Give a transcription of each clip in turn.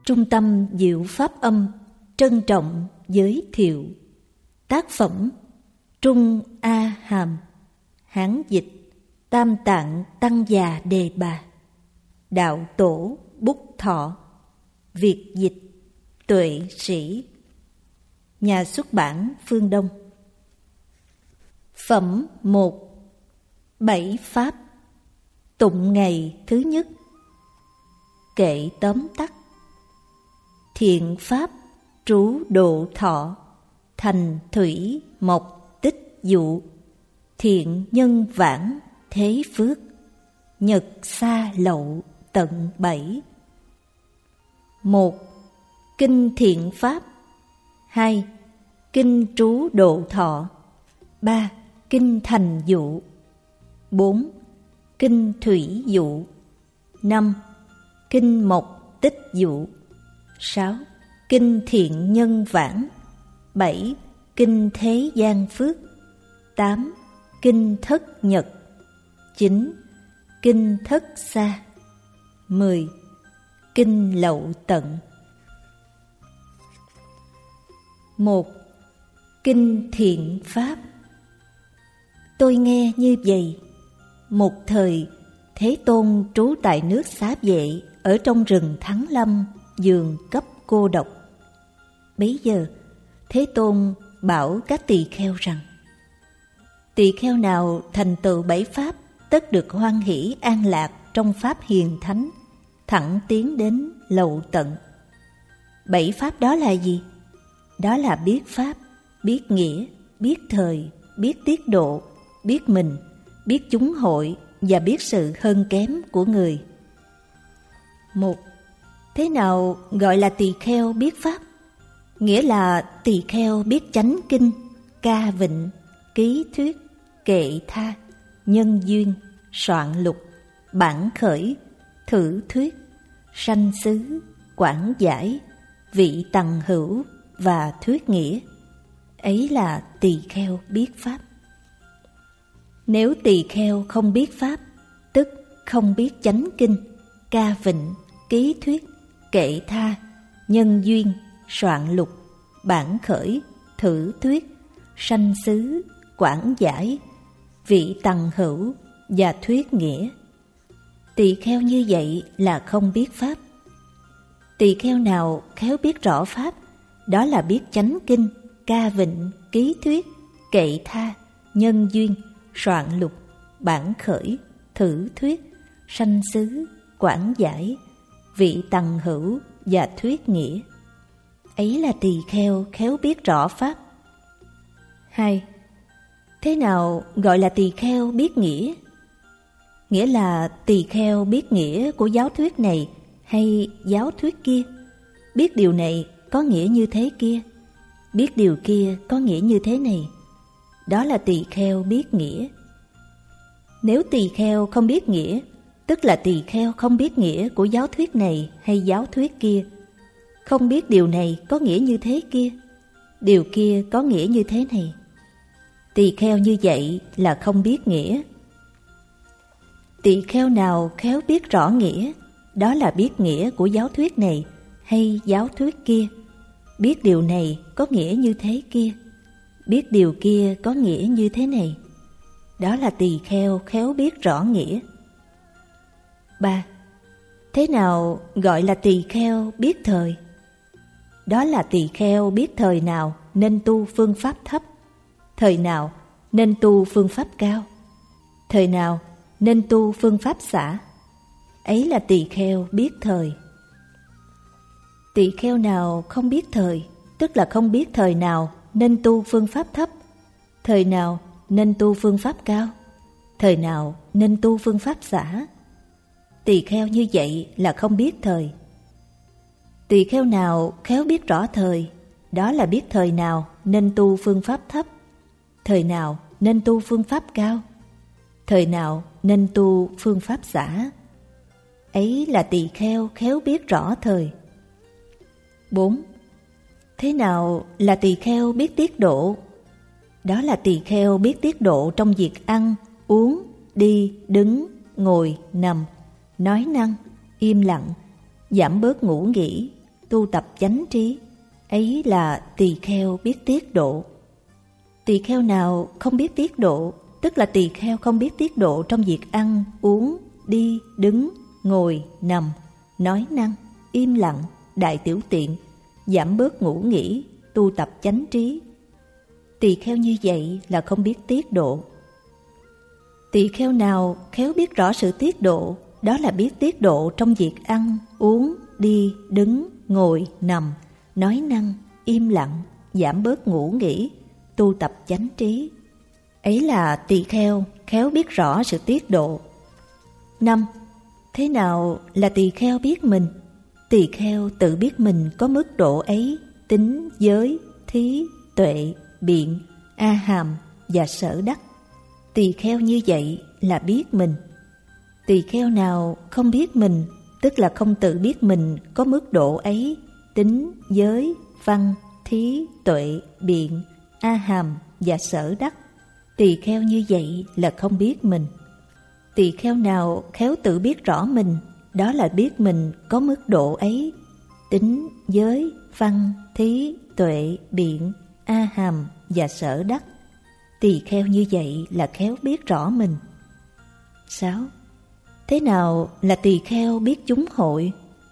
Trung tâm Diệu Pháp Âm trân trọng giới thiệu tác phẩm Trung A Hàm, Hán dịch Tam Tạng Tăng Già Đề Bà, đạo tổ Bút Thọ, Việt dịch Tuệ Sĩ, nhà xuất bản Phương Đông. Phẩm 1. 7 Pháp. Tụng ngày thứ nhất. Kệ tóm tắt. Thiện pháp trú độ thọ, thành thủy mộc tích dụ, thiện nhân vãng thế phước, nhật xa lậu tận 7. 1. Kinh thiện pháp. 2. Kinh trú độ thọ. 3. Kinh thành dụ. 4. Kinh thủy dụ. 5. Kinh mộc tích dụ. 6. Kinh thiện nhân vãng. 7. Kinh thế gian phước. 8. Kinh thất nhật. 9. Kinh thất xa. 10. Kinh lậu tận. 1. Kinh thiện pháp. Tôi nghe như vậy. Một thời, Thế Tôn trú tại nước Xá Vệ ở trong rừng Thắng Lâm, giường cấp cô độc. Bấy giờ, Thế Tôn bảo các tỳ kheo rằng: tỳ kheo nào thành tựu 7 pháp, tất được hoan hỷ an lạc trong pháp hiền thánh, thẳng tiến đến lậu tận. 7 pháp đó là gì? Đó là biết pháp, biết nghĩa, biết thời, biết tiết độ, biết mình, biết chúng hội và biết sự hơn kém của người. 1. Thế nào gọi là tỳ kheo biết pháp? Nghĩa là tỳ kheo biết chánh kinh, ca vịnh, ký thuyết, kệ tha, nhân duyên, soạn lục, bản khởi, thử thuyết, sanh xứ, quảng giải, vị tằng hữu và thuyết nghĩa. Ấy là tỳ kheo biết pháp. Nếu tỳ kheo không biết pháp, tức không biết chánh kinh, ca vịnh, ký thuyết, kệ tha, nhân duyên, soạn lục, bản khởi, thử thuyết, sanh xứ, quảng giải, vị tằng hữu và thuyết nghĩa. Tỳ kheo như vậy là không biết pháp. Tỳ kheo nào khéo biết rõ pháp, đó là biết chánh kinh, ca vịnh, ký thuyết, kệ tha, nhân duyên, soạn lục, bản khởi, thử thuyết, sanh xứ, quảng giải, vị tằng hữu và thuyết nghĩa. Ấy là tỳ kheo khéo biết rõ pháp. 2. Thế nào gọi là tỳ kheo biết nghĩa? Nghĩa là tỳ kheo biết nghĩa của giáo thuyết này hay giáo thuyết kia, biết điều này có nghĩa như thế kia, biết điều kia có nghĩa như thế này. Đó là tỳ kheo biết nghĩa. Nếu tỳ kheo không biết nghĩa, tức là tỳ kheo không biết nghĩa của giáo thuyết này hay giáo thuyết kia, không biết điều này có nghĩa như thế kia, điều kia có nghĩa như thế này. Tỳ kheo như vậy là không biết nghĩa. Tỳ kheo nào khéo biết rõ nghĩa, đó là biết nghĩa của giáo thuyết này hay giáo thuyết kia, biết điều này có nghĩa như thế kia, biết điều kia có nghĩa như thế này. Đó là tỳ kheo khéo biết rõ nghĩa. 3. Thế nào gọi là tỳ kheo biết thời? Đó là tỳ kheo biết thời nào nên tu phương pháp thấp, thời nào nên tu phương pháp cao, thời nào nên tu phương pháp xả. Ấy là tỳ kheo biết thời. Tỳ kheo nào không biết thời, tức là không biết thời nào nên tu phương pháp thấp, thời nào nên tu phương pháp cao, thời nào nên tu phương pháp xả. Tỳ kheo như vậy là không biết thời. Tỳ kheo nào khéo biết rõ thời, đó là biết thời nào nên tu phương pháp thấp, thời nào nên tu phương pháp cao, thời nào nên tu phương pháp xả. Ấy là tỳ kheo khéo biết rõ thời. 4. Thế nào là tỳ kheo biết tiết độ? Đó là tỳ kheo biết tiết độ trong việc ăn, uống, đi, đứng, ngồi, nằm, nói năng, im lặng, giảm bớt ngủ nghỉ, tu tập chánh trí, ấy là tỳ kheo biết tiết độ. Tỳ kheo nào không biết tiết độ, tức là tỳ kheo không biết tiết độ trong việc ăn, uống, đi, đứng, ngồi, nằm, nói năng, im lặng, đại tiểu tiện, giảm bớt ngủ nghỉ, tu tập chánh trí. Tỳ kheo như vậy là không biết tiết độ. Tỳ kheo nào khéo biết rõ sự tiết độ, đó là biết tiết độ trong việc ăn, uống, đi, đứng, ngồi, nằm, nói năng, im lặng, giảm bớt ngủ nghỉ, tu tập chánh trí. Ấy là tỳ kheo khéo biết rõ sự tiết độ. 5. Thế nào là tỳ kheo biết mình? Tỳ kheo tự biết mình có mức độ ấy, tín, giới, thí, tuệ, biện, a hàm và sở đắc. Tỳ kheo như vậy là biết mình. Tỳ kheo nào không biết mình, tức là không tự biết mình có mức độ ấy, tín, giới, văn, thí, tuệ, biện, a hàm và sở đắc. Tỳ kheo như vậy là không biết mình. Tỳ kheo nào khéo tự biết rõ mình, đó là biết mình có mức độ ấy, tín, giới, văn, thí, tuệ, biện, a hàm và sở đắc. Tỳ kheo như vậy là khéo biết rõ mình. 6. Thế nào là tỳ kheo biết chúng hội?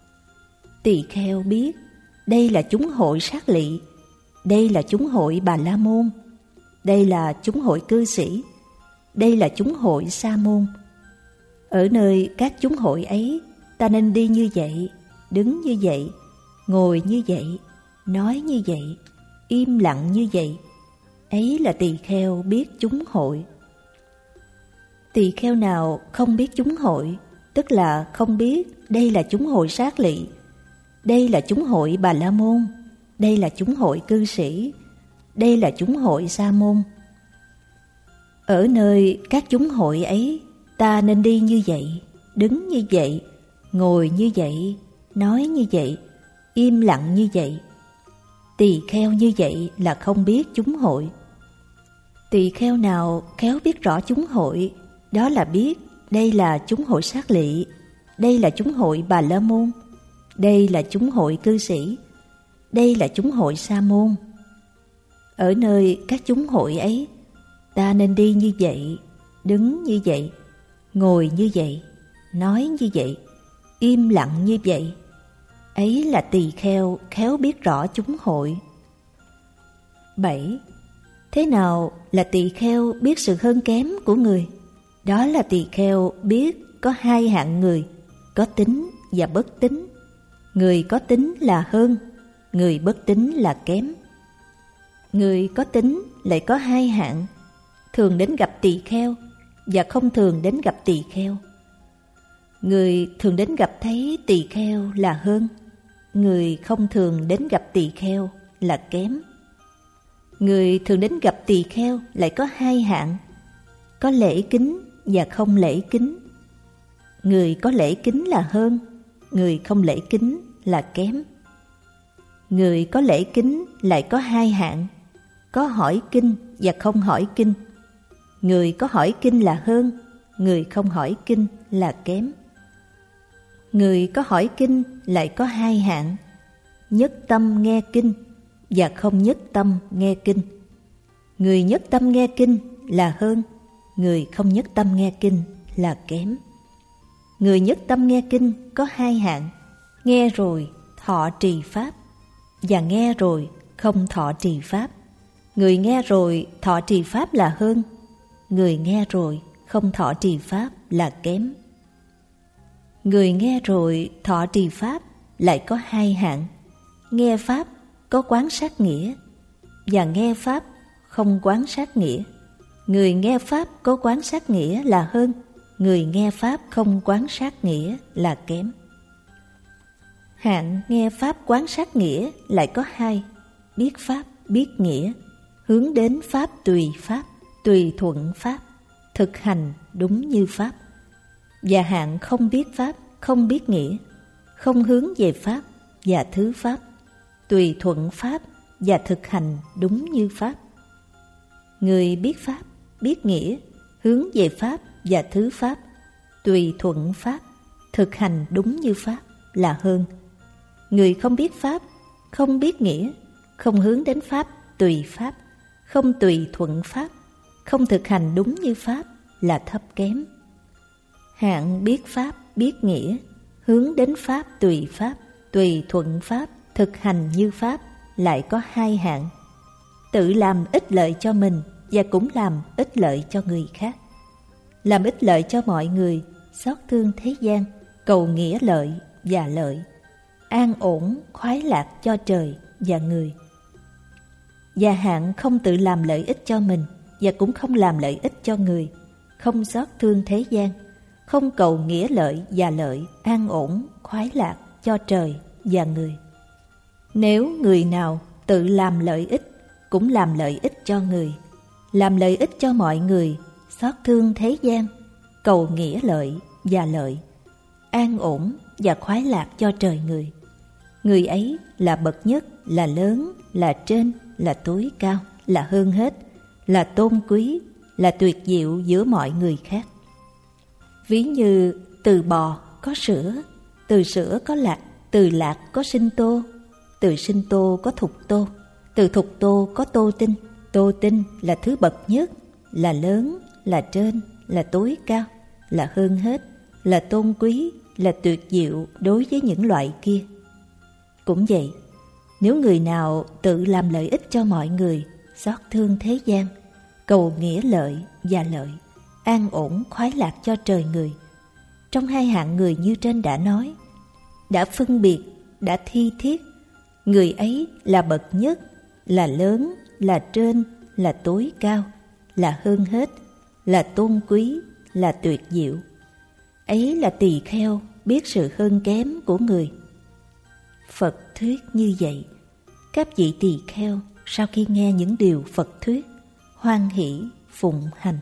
Tỳ kheo biết đây là chúng hội sát lị, đây là chúng hội Bà La Môn, đây là chúng hội cư sĩ, đây là chúng hội Sa Môn. Ở nơi các chúng hội ấy, ta nên đi như vậy, đứng như vậy, ngồi như vậy, nói như vậy, im lặng như vậy. Ấy là tỳ kheo biết chúng hội. Tỳ kheo nào không biết chúng hội, tức là không biết đây là chúng hội sát lị, đây là chúng hội Bà La Môn, đây là chúng hội cư sĩ, đây là chúng hội Sa Môn. Ở nơi các chúng hội ấy, ta nên đi như vậy, đứng như vậy, ngồi như vậy, nói như vậy, im lặng như vậy. Tỳ kheo như vậy là không biết chúng hội. Tỳ kheo nào khéo biết rõ chúng hội, đó là biết đây là chúng hội sát lị, đây là chúng hội Bà La Môn, đây là chúng hội cư sĩ, đây là chúng hội Sa Môn. Ở nơi các chúng hội ấy, ta nên đi như vậy, đứng như vậy, ngồi như vậy, nói như vậy, im lặng như vậy. Ấy là tỳ kheo khéo biết rõ chúng hội. 7. Thế nào là tỳ kheo biết sự hơn kém của người? Đó là tỳ kheo biết có hai hạng người, có tín và bất tín. Người có tín là hơn, người bất tín là kém. Người có tín lại có hai hạng, thường đến gặp tỳ kheo và không thường đến gặp tỳ kheo. Người thường đến gặp thấy tỳ kheo là hơn, người không thường đến gặp tỳ kheo là kém. Người thường đến gặp tỳ kheo lại có hai hạng, có lễ kính và không lễ kính. Người có lễ kính là hơn, người không lễ kính là kém. Người có lễ kính lại có hai hạng, có hỏi kinh và không hỏi kinh. Người có hỏi kinh là hơn, người không hỏi kinh là kém. Người có hỏi kinh lại có hai hạng, nhất tâm nghe kinh và không nhất tâm nghe kinh. Người nhất tâm nghe kinh là hơn, người không nhất tâm nghe kinh là kém. Người nhất tâm nghe kinh có hai hạng, nghe rồi thọ trì pháp và nghe rồi không thọ trì pháp. Người nghe rồi thọ trì pháp là hơn, người nghe rồi không thọ trì pháp là kém. Người nghe rồi thọ trì pháp lại có hai hạng, nghe pháp có quán sát nghĩa và nghe pháp không quán sát nghĩa. Người nghe pháp có quán sát nghĩa là hơn, người nghe pháp không quán sát nghĩa là kém. Hạng nghe pháp quán sát nghĩa lại có hai, biết pháp, biết nghĩa, hướng đến pháp, tùy thuận pháp, thực hành đúng như pháp. Và hạng không biết pháp, không biết nghĩa, không hướng về pháp và thứ pháp, tùy thuận pháp và thực hành đúng như pháp. Người biết pháp, biết nghĩa, hướng về pháp và thứ pháp, tùy thuận pháp, thực hành đúng như pháp là hơn. Người không biết pháp, không biết nghĩa, không hướng đến pháp, tùy pháp, không tùy thuận pháp, không thực hành đúng như pháp là thấp kém. Hạng biết pháp, biết nghĩa, hướng đến pháp, tùy thuận pháp, thực hành như pháp lại có hai hạng. Tự làm ích lợi cho mình và cũng làm ích lợi cho người khác. Làm ích lợi cho mọi người, xót thương thế gian, cầu nghĩa lợi và lợi, an ổn khoái lạc cho trời và người. Và hạng không tự làm lợi ích cho mình và cũng không làm lợi ích cho người, không xót thương thế gian, không cầu nghĩa lợi và lợi, an ổn khoái lạc cho trời và người. Nếu người nào tự làm lợi ích cũng làm lợi ích cho người, làm lợi ích cho mọi người, xót thương thế gian, cầu nghĩa lợi và lợi, an ổn và khoái lạc cho trời người, người ấy là bậc nhất, là lớn, là trên, là tối cao, là hơn hết, là tôn quý, là tuyệt diệu giữa mọi người khác. Ví như từ bò có sữa, từ sữa có lạc, từ lạc có sinh tô, từ sinh tô có thục tô, từ thục tô có tô tinh. Tô tinh là thứ bậc nhất, là lớn, là trên, là tối cao, là hơn hết, là tôn quý, là tuyệt diệu đối với những loại kia. Cũng vậy, nếu người nào tự làm lợi ích cho mọi người, xót thương thế gian, cầu nghĩa lợi và lợi, an ổn khoái lạc cho trời người, trong hai hạng người như trên đã nói, đã phân biệt, đã thi thiết, người ấy là bậc nhất, là lớn, là trên, là tối cao, là hơn hết, là tôn quý, là tuyệt diệu. Ấy là tỳ kheo biết sự hơn kém của người. Phật thuyết như vậy, các vị tỳ kheo sau khi nghe những điều Phật thuyết, hoan hỷ phụng hành.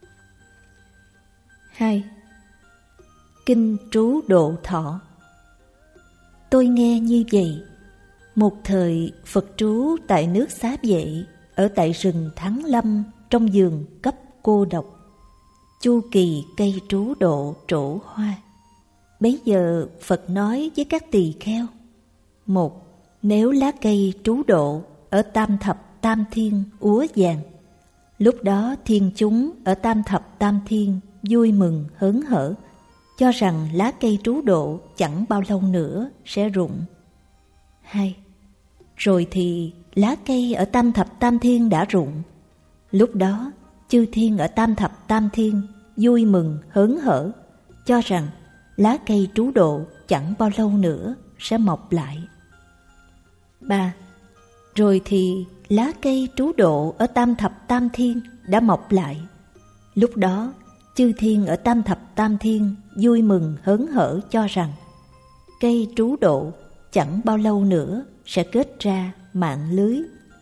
2. Kinh trú độ thọ. Tôi nghe như vậy, một thời Phật trú tại nước Xá Vệ, ở tại rừng Thắng Lâm, trong vườn cấp cô độc, chu kỳ cây trú độ trổ hoa. Bấy giờ Phật nói với các tỳ kheo: một, nếu lá cây trú độ ở tam thập tam thiên úa vàng, lúc đó thiên chúng ở tam thập tam thiên vui mừng hớn hở, cho rằng lá cây trú độ chẳng bao lâu nữa sẽ rụng. 2. Rồi thì lá cây ở tam thập tam thiên đã rụng, lúc đó chư thiên ở tam thập tam thiên vui mừng hớn hở, cho rằng lá cây trú độ chẳng bao lâu nữa sẽ mọc lại. 3. Rồi thì lá cây trú độ ở tam thập tam thiên đã mọc lại, lúc đó chư thiên ở tam thập tam thiên vui mừng hớn hở, cho rằng cây trú độ chẳng bao lâu nữa sẽ kết ra mạng lưới.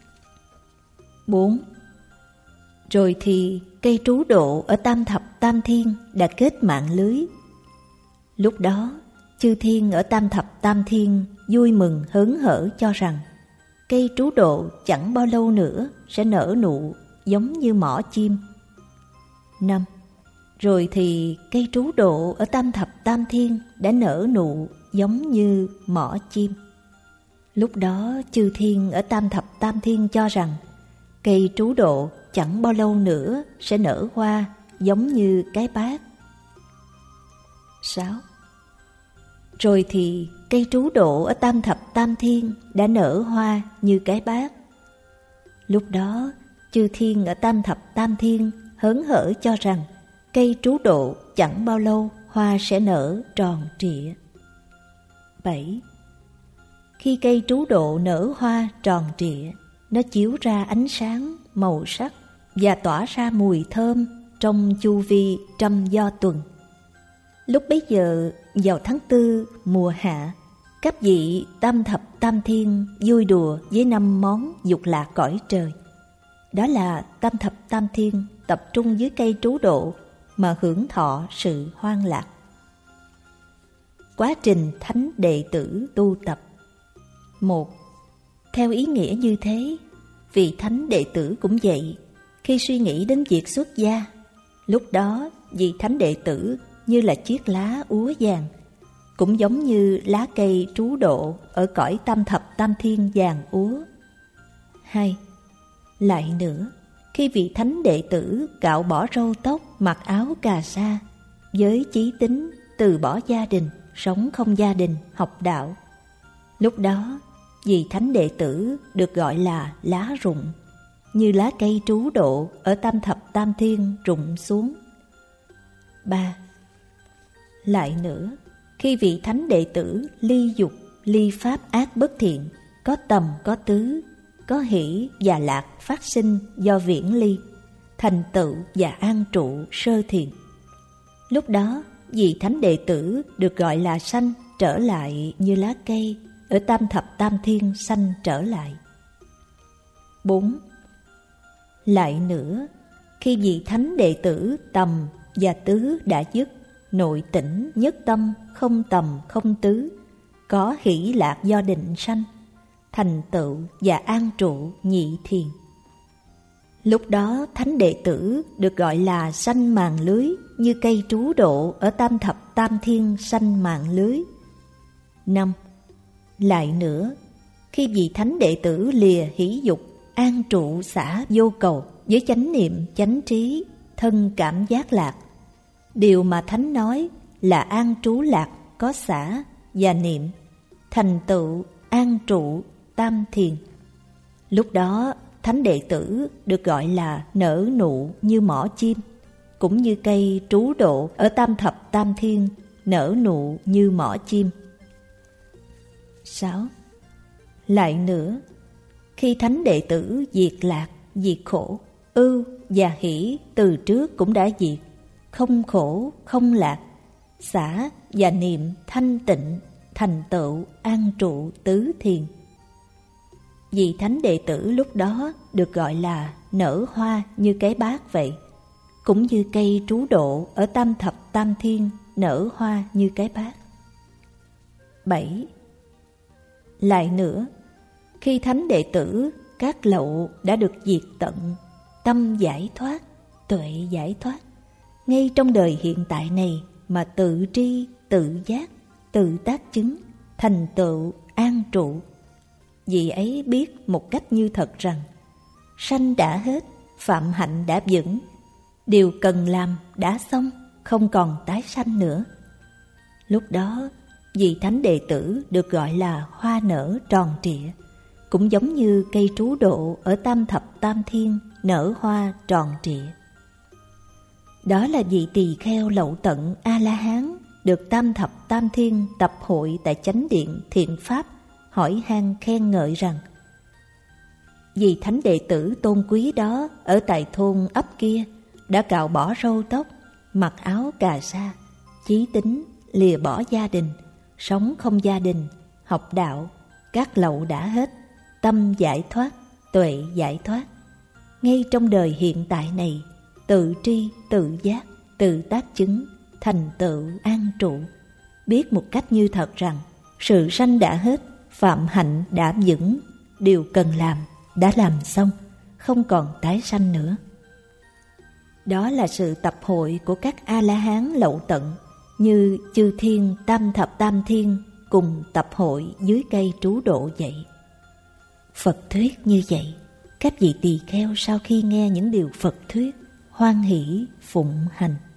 4. Rồi thì cây trú độ ở tam thập tam thiên đã kết mạng lưới, lúc đó chư thiên ở tam thập tam thiên vui mừng hớn hở, cho rằng cây trú độ chẳng bao lâu nữa sẽ nở nụ giống như mỏ chim. 5. Rồi thì cây trú độ ở tam thập tam thiên đã nở nụ giống như mỏ chim, lúc đó chư thiên ở tam thập tam thiên cho rằng cây trú độ chẳng bao lâu nữa sẽ nở hoa giống như cái bát. 6. Rồi thì cây trú độ ở tam thập tam thiên đã nở hoa như cái bát, lúc đó chư thiên ở tam thập tam thiên hớn hở, cho rằng cây trú độ chẳng bao lâu hoa sẽ nở tròn trịa. 7. Khi cây trú độ nở hoa tròn trịa, nó chiếu ra ánh sáng, màu sắc và tỏa ra mùi thơm trong chu vi trăm do tuần. Lúc bấy giờ vào tháng 4 mùa hạ, các vị tam thập tam thiên vui đùa với 5 món dục lạc cõi trời. Đó là tam thập tam thiên tập trung dưới cây trú độ mà hưởng thọ sự hoan lạc. Quá trình thánh đệ tử tu tập. 1. Theo ý nghĩa như thế, vị thánh đệ tử cũng vậy. Khi suy nghĩ đến việc xuất gia, lúc đó vị thánh đệ tử như là chiếc lá úa vàng, cũng giống như lá cây trú độ ở cõi tam thập tam thiên vàng úa. 2. Lại nữa, khi vị thánh đệ tử cạo bỏ râu tóc, mặc áo cà sa, với chí tính từ bỏ gia đình, sống không gia đình, học đạo, lúc đó vị thánh đệ tử được gọi là lá rụng, như lá cây trú độ ở tam thập tam thiên rụng xuống. 3. Lại nữa, khi vị thánh đệ tử ly dục, ly pháp ác bất thiện, có tầm có tứ, có hỷ và lạc phát sinh do viễn ly, thành tựu và an trụ sơ thiện, lúc đó vị thánh đệ tử được gọi là sanh trở lại như lá cây ở tam thập tam thiên sanh trở lại. 4. Lại nữa, khi vị thánh đệ tử tầm và tứ đã dứt, nội tỉnh nhất tâm, không tầm không tứ, có hỷ lạc do định sanh, thành tựu và an trụ nhị thiền, lúc đó thánh đệ tử được gọi là sanh màn lưới, như cây trú độ ở tam thập tam thiên sanh màn lưới. 5. Lại nữa, khi vị thánh đệ tử lìa hỷ dục, an trụ xả vô cầu với chánh niệm chánh trí, thân cảm giác lạc, điều mà thánh nói là an trú lạc có xả và niệm, thành tựu an trụ tam thiền, lúc đó thánh đệ tử được gọi là nở nụ như mỏ chim, cũng như cây trú độ ở tam thập tam thiên nở nụ như mỏ chim. 6. Lại nữa, khi thánh đệ tử diệt lạc, diệt khổ, ưu và hỷ từ trước cũng đã diệt, không khổ, không lạc, xả và niệm thanh tịnh, thành tựu an trụ tứ thiền, vị thánh đệ tử lúc đó được gọi là nở hoa như cái bát vậy, cũng như cây trú độ ở tam thập tam thiên nở hoa như cái bát. 7. Lại nữa, khi thánh đệ tử các lậu đã được diệt tận, tâm giải thoát, tuệ giải thoát, ngay trong đời hiện tại này mà tự tri, tự giác, tự tác chứng, thành tựu an trụ, vị ấy biết một cách như thật rằng sanh đã hết, phạm hạnh đã vững, điều cần làm đã xong, không còn tái sanh nữa. Lúc đó vị thánh đệ tử được gọi là hoa nở tròn trịa, cũng giống như cây trú độ ở tam thập tam thiên nở hoa tròn trịa. Đó là vị tỳ kheo lậu tận A-la-hán được tam thập tam thiên tập hội tại chánh điện Thiện Pháp hỏi han khen ngợi rằng vị thánh đệ tử tôn quý đó ở tại thôn ấp kia đã cạo bỏ râu tóc, mặc áo cà sa, chí tính, lìa bỏ gia đình, sống không gia đình, học đạo, các lậu đã hết, tâm giải thoát, tuệ giải thoát, ngay trong đời hiện tại này, tự tri, tự giác, tự tác chứng, thành tựu an trụ, biết một cách như thật rằng sự sanh đã hết, phạm hạnh đã vững, điều cần làm đã làm xong, không còn tái sanh nữa. Đó là sự tập hội của các A-la-hán lậu tận, như chư thiên tam thập tam thiên cùng tập hội dưới cây trú độ vậy. Phật thuyết như vậy, các vị tỳ kheo sau khi nghe những điều Phật thuyết, hoan hỷ phụng hành.